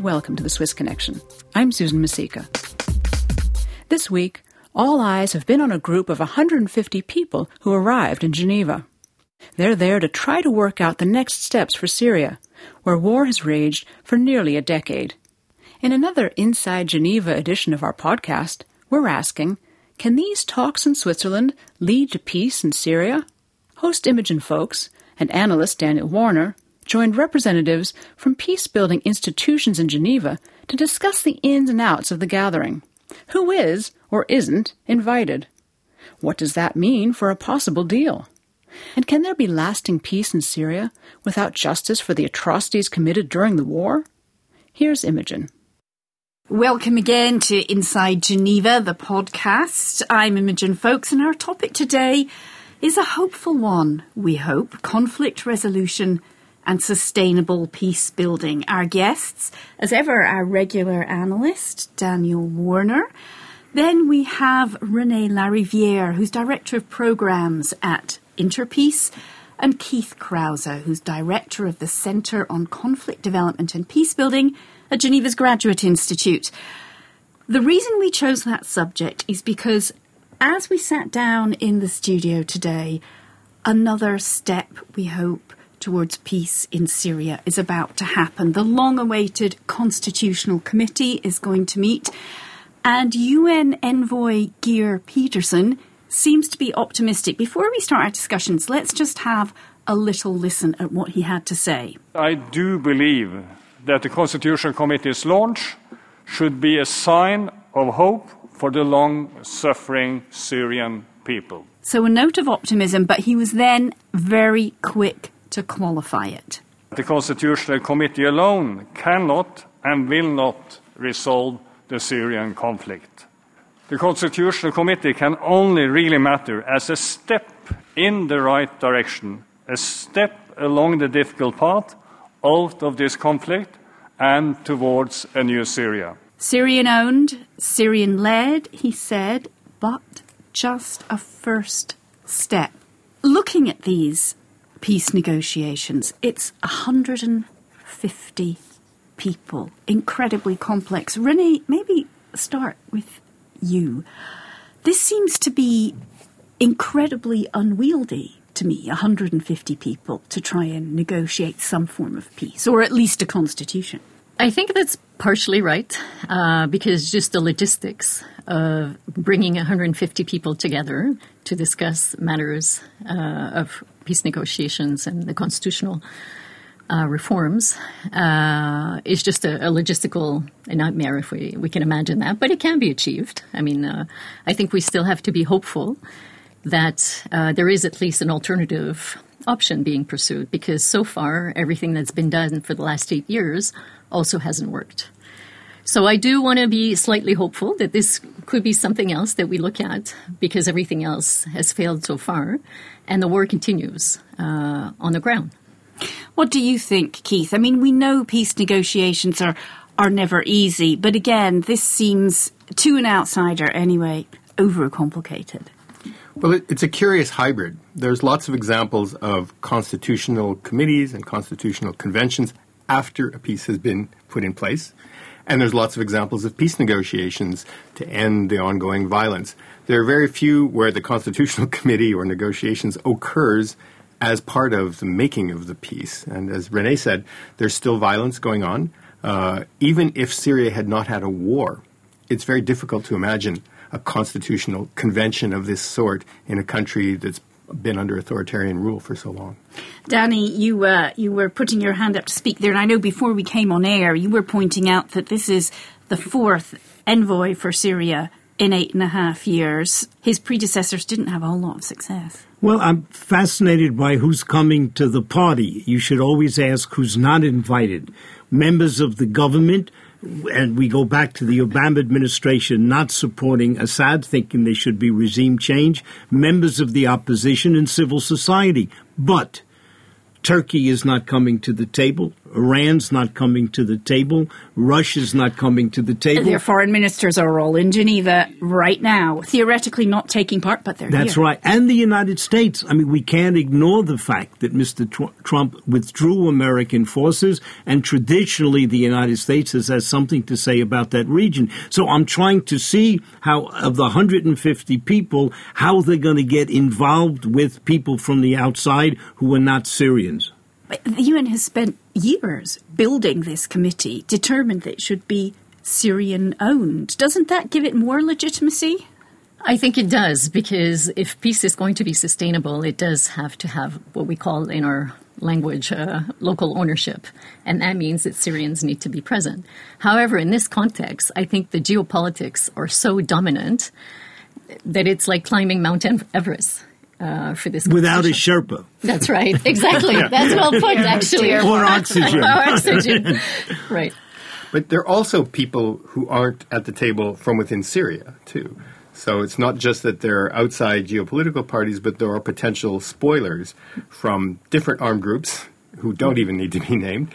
welcome to the Swiss Connection. I'm Susan Masika. This week, all eyes have been on a group of 150 people who arrived in Geneva. They're there to try to work out the next steps for Syria, where war has raged for nearly a decade. In another Inside Geneva edition of our podcast, we're asking, can these talks in Switzerland lead to peace in Syria? Host Imogen Folks and analyst Daniel Warner joined representatives from peace-building institutions in Geneva to discuss the ins and outs of the gathering. Who is, or isn't, invited? What does that mean for a possible deal? And can there be lasting peace in Syria without justice for the atrocities committed during the war? Here's Imogen. Welcome again to Inside Geneva, the podcast. I'm Imogen Folks, and our topic today is a hopeful one, we hope: conflict resolution and sustainable peace building. Our guests, as ever, our regular analyst, Daniel Warner. Then we have René Larivière, who's Director of Programmes at Interpeace, and Keith Krause, who's Director of the Centre on Conflict Development and Peacebuilding at Geneva's Graduate Institute. The reason we chose that subject is because as we sat down in the studio today, another step, we hope, towards peace in Syria is about to happen. The long-awaited Constitutional Committee is going to meet, and UN envoy Geir Petersen seems to be optimistic. Before we start our discussions, let's just have a little listen at what he had to say. I do believe that the Constitutional Committee's launch should be a sign of hope for the long-suffering Syrian people. So a note of optimism, but he was then very quick to qualify it. The Constitutional Committee alone cannot and will not resolve the Syrian conflict. The Constitutional Committee can only really matter as a step in the right direction, a step along the difficult path out of this conflict and towards a new Syria. Syrian-owned, Syrian-led, he said, but just a first step. Looking at these peace negotiations, it's 150 people, incredibly complex. René, maybe start with you. This seems to be incredibly unwieldy to me, 150 people to try and negotiate some form of peace, or at least a constitution. I think that's partially right, because just the logistics of bringing 150 people together to discuss matters of peace negotiations and the constitutional reforms is just a logistical nightmare, if we can imagine that. But it can be achieved. I mean, I think we still have to be hopeful that there is at least an alternative option being pursued, because so far everything that's been done for the last 8 years also hasn't worked. So I do want to be slightly hopeful that this could be something else that we look at, because everything else has failed so far and the war continues on the ground. What do you think, Keith? I mean, we know peace negotiations are never easy, but again, this seems, to an outsider anyway, overcomplicated. Well, it's a curious hybrid. There's lots of examples of constitutional committees and constitutional conventions after a peace has been put in place. And there's lots of examples of peace negotiations to end the ongoing violence. There are very few where the Constitutional Committee or negotiations occurs as part of the making of the peace. And as René said, there's still violence going on. Even if Syria had not had a war, it's very difficult to imagine a constitutional convention of this sort in a country that's been under authoritarian rule for so long. Danny, you were putting your hand up to speak there, and I know before we came on air, you were pointing out that this is the fourth envoy for Syria in 8.5 years. His predecessors didn't have a whole lot of success. Well, I'm fascinated by who's coming to the party. You should always ask who's not invited. Members of the government, and we go back to the Obama administration not supporting Assad, thinking there should be regime change, members of the opposition and civil society. But Turkey is not coming to the table. Iran's not coming to the table. Russia's not coming to the table. Their foreign ministers are all in Geneva right now, theoretically not taking part, but they're That's here. right. And the United States. I mean, we can't ignore the fact that Mr. Trump withdrew American forces, and traditionally the United States has something to say about that region. So I'm trying to see how, of the 150 people, how they're going to get involved with people from the outside who are not Syrians. But the UN has spent years building this committee, determined that it should be Syrian-owned. Doesn't that give it more legitimacy? I think it does, because if peace is going to be sustainable, it does have to have what we call in our language local ownership, and that means that Syrians need to be present. However, in this context, I think the geopolitics are so dominant that it's like climbing Mount Everest. For this without a Sherpa. That's right. Exactly. That's well put, actually. Or oxygen. Or oxygen. Right. But there are also people who aren't at the table from within Syria, too. So it's not just that there are outside geopolitical parties, but there are potential spoilers from different armed groups who don't even need to be named,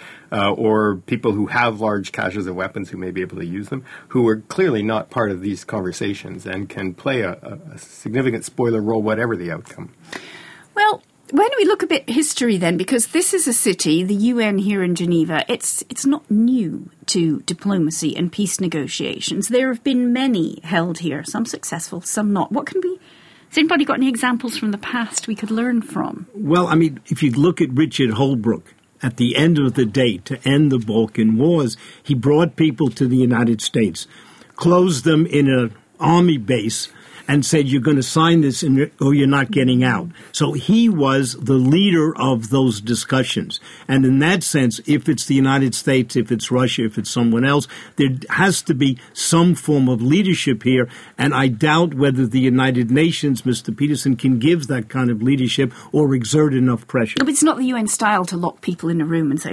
or people who have large caches of weapons who may be able to use them, who are clearly not part of these conversations and can play a significant spoiler role, whatever the outcome. Well, when we look a bit history then, because this is a city, the UN here in Geneva, it's not new to diplomacy and peace negotiations. There have been many held here, some successful, some not. Has anybody got any examples from the past we could learn from? Well, I mean, if you look at Richard Holbrooke, at the end of the day, to end the Balkan Wars, he brought people to the United States, closed them in an army base, and said, you're going to sign this or you're not getting out. So he was the leader of those discussions. And in that sense, if it's the United States, if it's Russia, if it's someone else, there has to be some form of leadership here. And I doubt whether the United Nations, Mr. Peterson, can give that kind of leadership or exert enough pressure. But it's not the UN style to lock people in a room and say,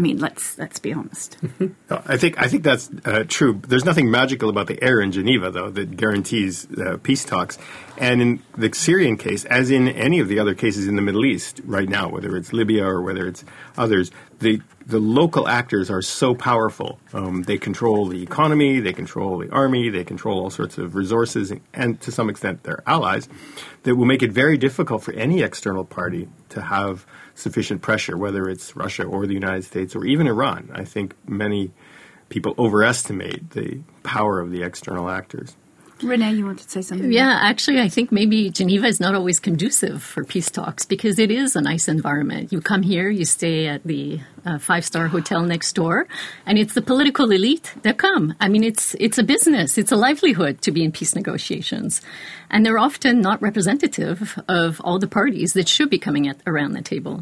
let's be honest. I think that's true. There's nothing magical about the air in Geneva, though, that guarantees peace talks. And in the Syrian case, as in any of the other cases in the Middle East right now, whether it's Libya or whether it's others, the local actors are so powerful. They control the economy, they control the army, they control all sorts of resources, and to some extent their allies, that will make it very difficult for any external party to have sufficient pressure, whether it's Russia or the United States or even Iran. I think many people overestimate the power of the external actors. Renee, you wanted to say something? Yeah, actually, I think maybe Geneva is not always conducive for peace talks because it is a nice environment. You come here, you stay at the five-star hotel next door, and it's the political elite that come. I mean, it's a business. It's a livelihood to be in peace negotiations. And they're often not representative of all the parties that should be coming around the table.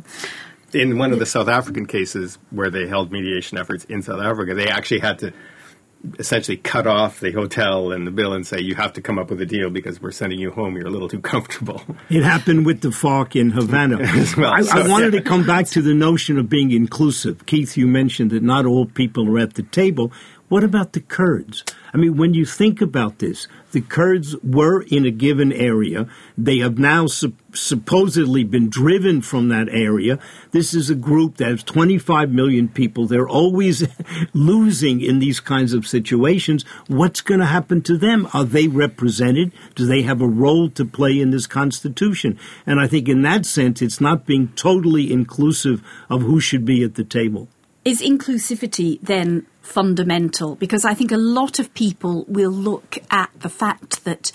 In one of the South African cases where they held mediation efforts in South Africa, they actually had to essentially cut off the hotel and the bill and say, you have to come up with a deal because we're sending you home. You're a little too comfortable. It happened with the FARC in Havana. Well, I wanted to come back to the notion of being inclusive. Keith, you mentioned that not all people are at the table. What about the Kurds? I mean, when you think about this, the Kurds were in a given area. They have now supposedly been driven from that area. This is a group that has 25 million people. They're always losing in these kinds of situations. What's going to happen to them? Are they represented? Do they have a role to play in this constitution? And I think in that sense, it's not being totally inclusive of who should be at the table. Is inclusivity then fundamental? Because I think a lot of people will look at the fact that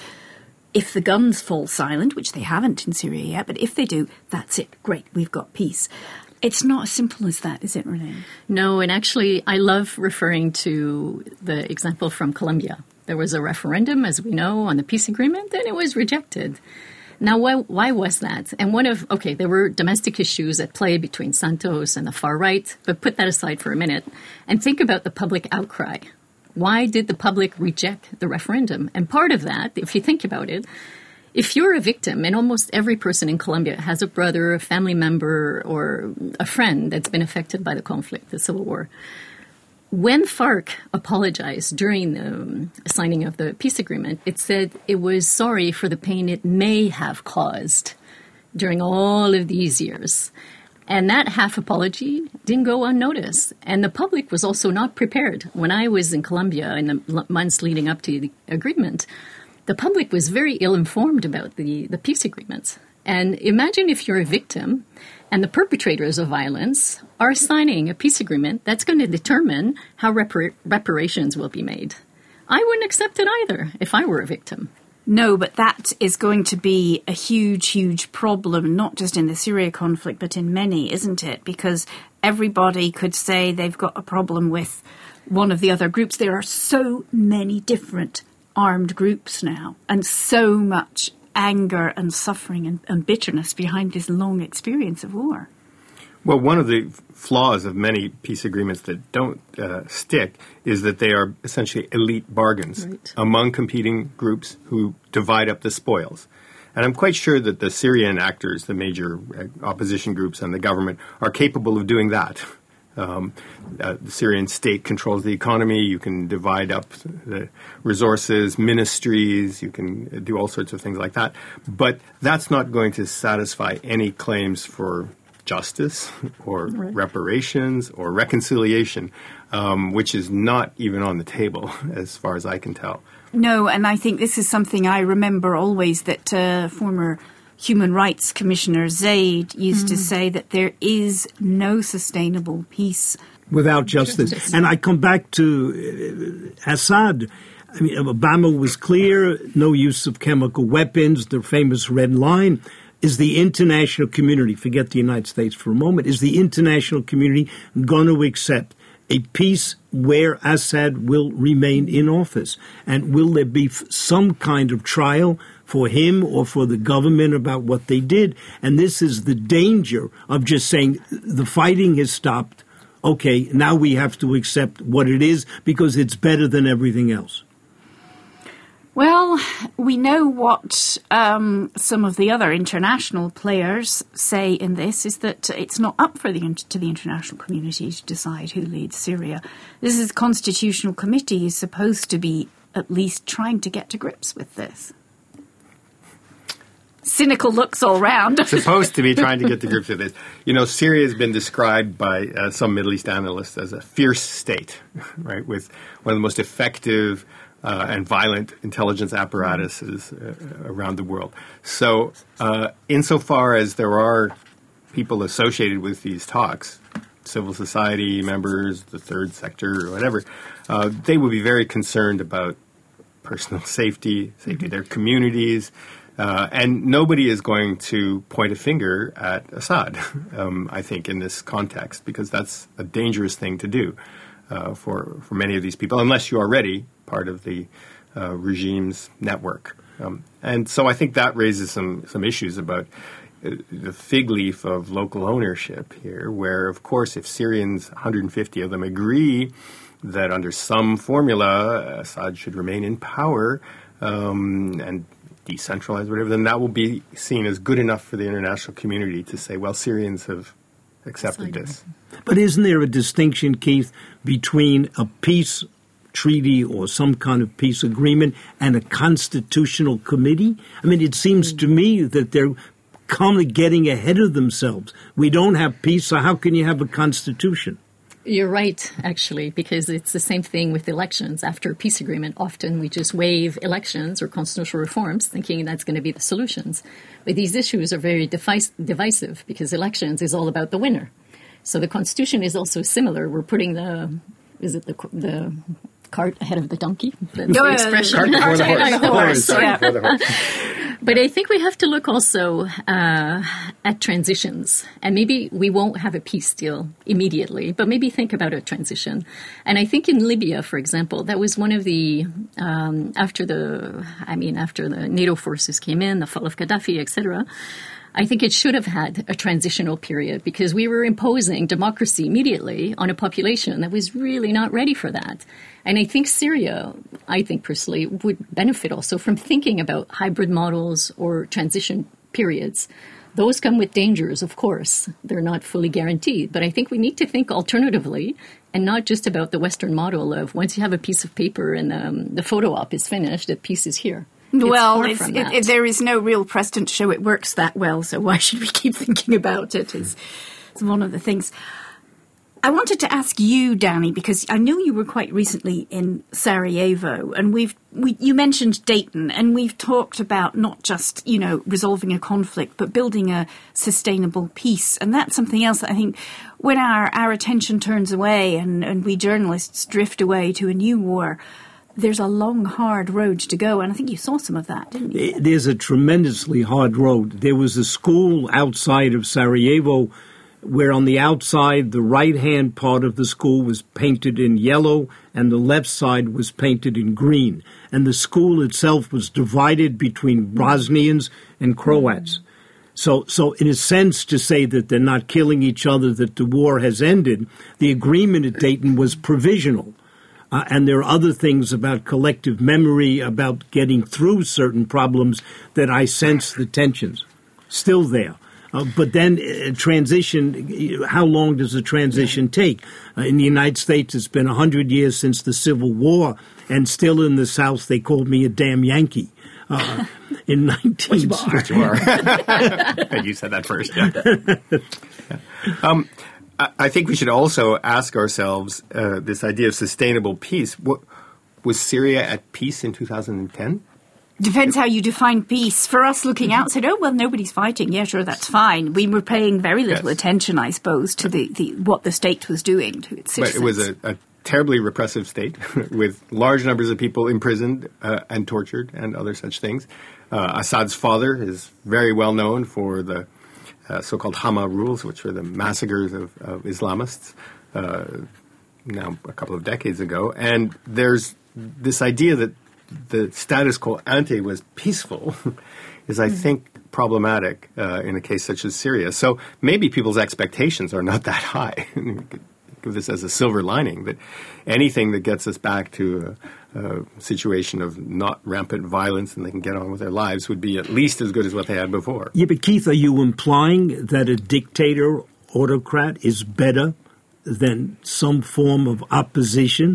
if the guns fall silent, which they haven't in Syria yet, but if they do, that's it. Great, we've got peace. It's not as simple as that, is it, Renee? No, and actually, I love referring to the example from Colombia. There was a referendum, as we know, on the peace agreement, and it was rejected. Now, why was that? And there were domestic issues at play between Santos and the far right, but put that aside for a minute and think about the public outcry. Why did the public reject the referendum? And part of that, if you think about it, if you're a victim, and almost every person in Colombia has a brother, a family member, or a friend that's been affected by the conflict, the civil war, when FARC apologized during the signing of the peace agreement, it said it was sorry for the pain it may have caused during all of these years. And that half apology didn't go unnoticed. And the public was also not prepared. When I was in Colombia in the months leading up to the agreement, the public was very ill-informed about the peace agreements. And imagine if you're a victim and the perpetrators of violence are signing a peace agreement that's going to determine how reparations will be made. I wouldn't accept it either if I were a victim. No, but that is going to be a huge, huge problem, not just in the Syria conflict, but in many, isn't it? Because everybody could say they've got a problem with one of the other groups. There are so many different armed groups now, and so much anger and suffering and bitterness behind this long experience of war. Well, one of the flaws of many peace agreements that don't stick is that they are essentially elite bargains among competing groups who divide up the spoils. And I'm quite sure that the Syrian actors, the major opposition groups and the government, are capable of doing that. The Syrian state controls the economy. You can divide up the resources, ministries. You can do all sorts of things like that. But that's not going to satisfy any claims for justice or reparations or reconciliation, which is not even on the table as far as I can tell. No, and I think this is something I remember always that former Human Rights Commissioner Zaid used to say, that there is no sustainable peace without justice. And I come back to Assad. I mean, Obama was clear, no use of chemical weapons, the famous red line. Is the international community, forget the United States for a moment, is the international community going to accept a peace where Assad will remain in office? And will there be some kind of trial for him or for the government about what they did? And this is the danger of just saying the fighting has stopped. Okay, now we have to accept what it is because it's better than everything else. Well, we know what some of the other international players say in this is that it's not up to the international community to decide who leads Syria. This is Constitutional Committee is supposed to be at least trying to get to grips with this. Cynical looks all round. Supposed to be trying to get to grips with this. You know, Syria has been described by some Middle East analysts as a fierce state, right, with one of the most effective and violent intelligence apparatuses around the world. So insofar as there are people associated with these talks, civil society members, the third sector, or whatever, they would be very concerned about personal safety of their communities, and nobody is going to point a finger at Assad, I think, in this context, because that's a dangerous thing to do for many of these people, unless you are already part of the regime's network. And so I think that raises some issues about the fig leaf of local ownership here, where, of course, if Syrians, 150 of them, agree that under some formula Assad should remain in power and decentralized, whatever, then that will be seen as good enough for the international community to say, well, Syrians have accepted this. But isn't there a distinction, Keith, between a peace treaty or some kind of peace agreement and a constitutional committee? I mean, it seems to me that they're kind of getting ahead of themselves. We don't have peace, so how can you have a constitution? You're right, actually, because it's the same thing with elections. After a peace agreement, often we just waive elections or constitutional reforms, thinking that's going to be the solutions. But these issues are very divisive because elections is all about the winner. So the Constitution is also similar. We're putting the cart ahead of the donkey? That's the expression. Cart before the horse. But I think we have to look also at transitions. And maybe we won't have a peace deal immediately, but maybe think about a transition. And I think in Libya, for example, that was one of the, after the NATO forces came in, the fall of Gaddafi, etc., I think it should have had a transitional period because we were imposing democracy immediately on a population that was really not ready for that. And I think Syria, I think personally, would benefit also from thinking about hybrid models or transition periods. Those come with dangers, of course. They're not fully guaranteed. But I think we need to think alternatively and not just about the Western model of once you have a piece of paper and the photo op is finished, the piece is here. Well, there is no real precedent to show it works that well, so why should we keep thinking about it? It's one of the things. I wanted to ask you, Danny, because I know you were quite recently in Sarajevo, and you mentioned Dayton, and we've talked about not just, resolving a conflict, but building a sustainable peace. And that's something else that I think when our attention turns away and we journalists drift away to a new war, there's a long, hard road to go. And I think you saw some of that, didn't you? There's a tremendously hard road. There was a school outside of Sarajevo where on the outside, the right-hand part of the school was painted in yellow and the left side was painted in green. And the school itself was divided between Bosnians and Croats. So in a sense, to say that they're not killing each other, that the war has ended, the agreement at Dayton was provisional. And there are other things about collective memory, about getting through certain problems that I sense the tensions still there. But then transition, how long does a transition take? In the United States, it's been 100 years since the Civil War, and still in the South, they called me a damn Yankee. In 19... Which you are. You said that first. I think we should also ask ourselves this idea of sustainable peace. Was Syria at peace in 2010? Depends how you define peace. For us looking out, said, oh, well, nobody's fighting. Yeah, sure, that's fine. We were paying very little attention, I suppose, to the what the state was doing to its citizens. But it was a terribly repressive state with large numbers of people imprisoned and tortured and other such things. Assad's father is very well known for the so-called Hama rules, which were the massacres of Islamists now a couple of decades ago. And there's this idea that the status quo ante was peaceful is, I think, problematic in a case such as Syria. So maybe people's expectations are not that high. Give this as a silver lining, that anything that gets us back to a situation of not rampant violence and they can get on with their lives would be at least as good as what they had before. Yeah, but Keith, are you implying that a dictator, autocrat, is better than some form of opposition?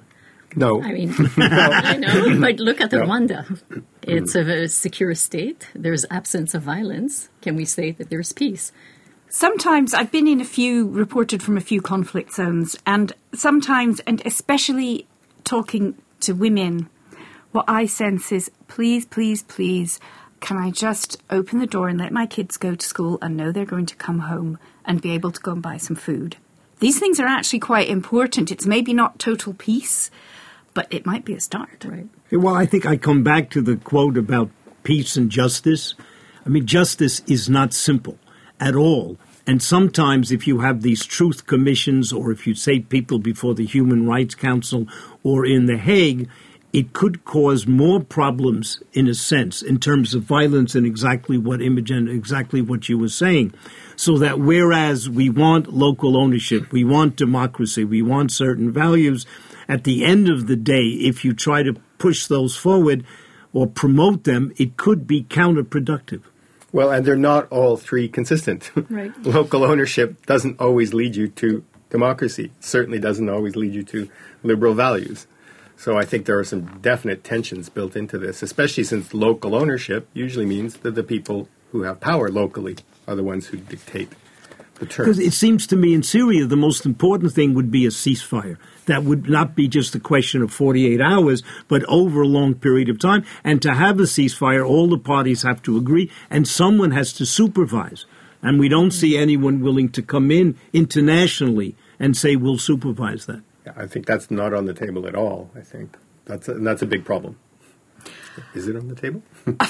No. I mean, I know, but look at Rwanda. It's a secure state. There's absence of violence. Can we say that there's peace? Sometimes I've been in reported from a few conflict zones, and sometimes, and especially talking to women, what I sense is, please, please, please, can I just open the door and let my kids go to school and know they're going to come home and be able to go and buy some food? These things are actually quite important. It's maybe not total peace, but it might be a start. Right. Well, I think I come back to the quote about peace and justice. I mean, justice is not simple at all. And sometimes if you have these truth commissions, or if you say people before the Human Rights Council or in The Hague, it could cause more problems, in a sense, in terms of violence and exactly what Imogen, exactly what you were saying. So that whereas we want local ownership, we want democracy, we want certain values, at the end of the day, if you try to push those forward or promote them, it could be counterproductive. Well, and they're not all three consistent. Right. Local ownership doesn't always lead you to democracy. Certainly doesn't always lead you to liberal values. So I think there are some definite tensions built into this, especially since local ownership usually means that the people who have power locally are the ones who dictate the terms. Because it seems to me in Syria the most important thing would be a ceasefire. That would not be just a question of 48 hours, but over a long period of time. And to have a ceasefire, all the parties have to agree, and someone has to supervise. And we don't see anyone willing to come in internationally and say, we'll supervise that. Yeah, I think that's not on the table at all, I think. That's a big problem. Is it on the table?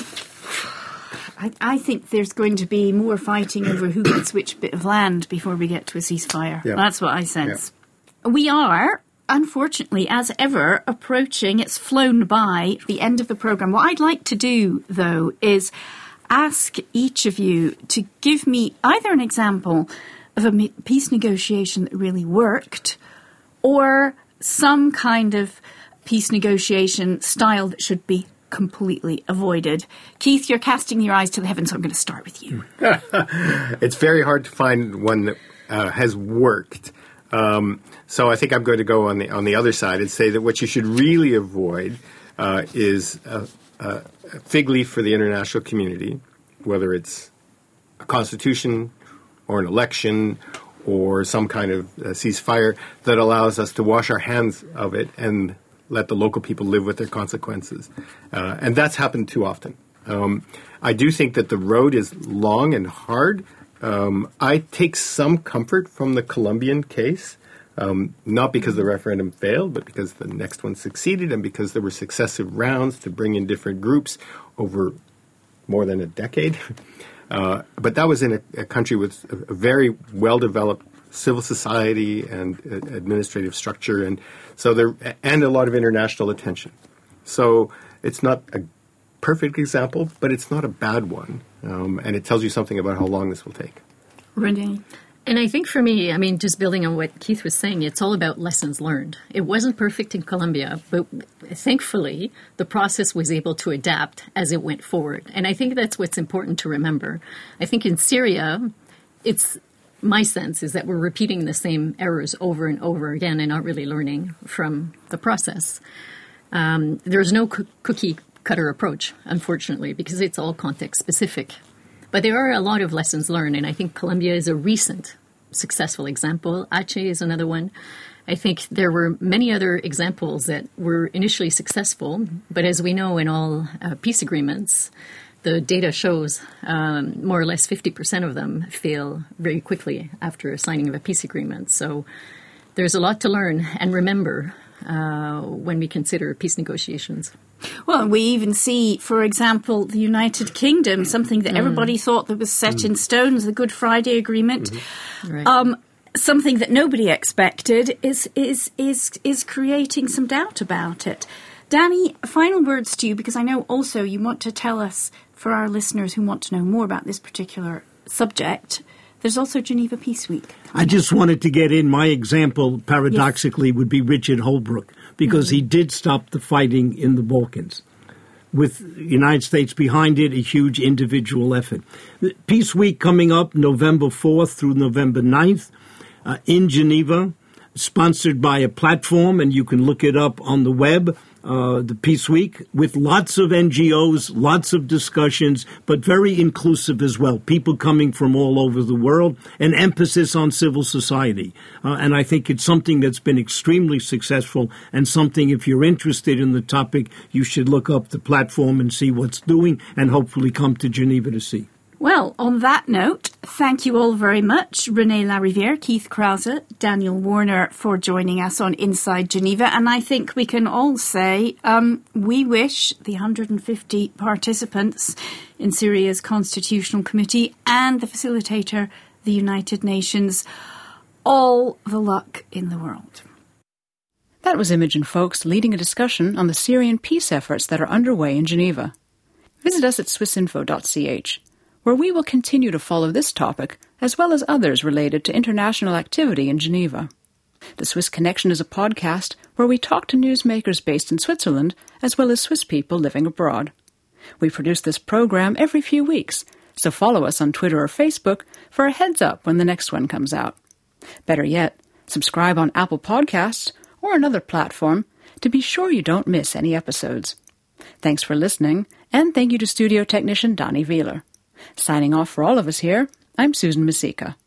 I think there's going to be more fighting over who gets which bit of land before we get to a ceasefire. Yeah. That's what I sense. Yeah. We are, unfortunately, as ever, approaching, it's flown by, the end of the programme. What I'd like to do, though, is ask each of you to give me either an example of a peace negotiation that really worked, or some kind of peace negotiation style that should be completely avoided. Keith, you're casting your eyes to the heavens, so I'm going to start with you. It's very hard to find one that has worked. So I think I'm going to go on the other side and say that what you should really avoid is a fig leaf for the international community, whether it's a constitution or an election or some kind of ceasefire that allows us to wash our hands of it and let the local people live with their consequences. And that's happened too often. I do think that the road is long and hard. I take some comfort from the Colombian case, not because the referendum failed, but because the next one succeeded and because there were successive rounds to bring in different groups over more than a decade. But that was in a country with a very well-developed civil society and administrative structure, and a lot of international attention. So it's not a perfect example, but it's not a bad one, and it tells you something about how long this will take. Renee? And I think for me, just building on what Keith was saying, it's all about lessons learned. It wasn't perfect in Colombia, but thankfully, the process was able to adapt as it went forward. And I think that's what's important to remember. I think in Syria, my sense is that we're repeating the same errors over and over again and not really learning from the process. There's no cookie-cutter approach, unfortunately, because it's all context-specific. But there are a lot of lessons learned, and I think Colombia is a recent successful example. Aceh is another one. I think there were many other examples that were initially successful, but as we know in all peace agreements, the data shows more or less 50% of them fail very quickly after a signing of a peace agreement. So there's a lot to learn and remember when we consider peace negotiations. Well, we even see, for example, the United Kingdom, something that everybody thought that was set in stone, the Good Friday Agreement. Right. Something that nobody expected is creating some doubt about it. Danny, final words to you, because I know also you want to tell us, for our listeners who want to know more about this particular subject, there's also Geneva Peace Week. I just wanted to get in my example, paradoxically, would be Richard Holbrooke, because he did stop the fighting in the Balkans. With the United States behind it, a huge individual effort. Peace Week coming up November 4th through November 9th in Geneva, sponsored by a platform, and you can look it up on the web, the Peace Week, with lots of NGOs, lots of discussions, but very inclusive as well. People coming from all over the world, an emphasis on civil society. And I think it's something that's been extremely successful and something, if you're interested in the topic, you should look up the platform and see what's doing and hopefully come to Geneva to see. Well, on that note, thank you all very much, Renee Lariviere, Keith Krause, Daniel Warner, for joining us on Inside Geneva. And I think we can all say we wish the 150 participants in Syria's Constitutional Committee and the facilitator, the United Nations, all the luck in the world. That was Imogen Folks leading a discussion on the Syrian peace efforts that are underway in Geneva. Visit us at swissinfo.ch. where we will continue to follow this topic, as well as others related to international activity in Geneva. The Swiss Connection is a podcast where we talk to newsmakers based in Switzerland, as well as Swiss people living abroad. We produce this program every few weeks, so follow us on Twitter or Facebook for a heads up when the next one comes out. Better yet, subscribe on Apple Podcasts or another platform to be sure you don't miss any episodes. Thanks for listening, and thank you to studio technician Donnie Wheeler. Signing off for all of us here, I'm Susan Masika.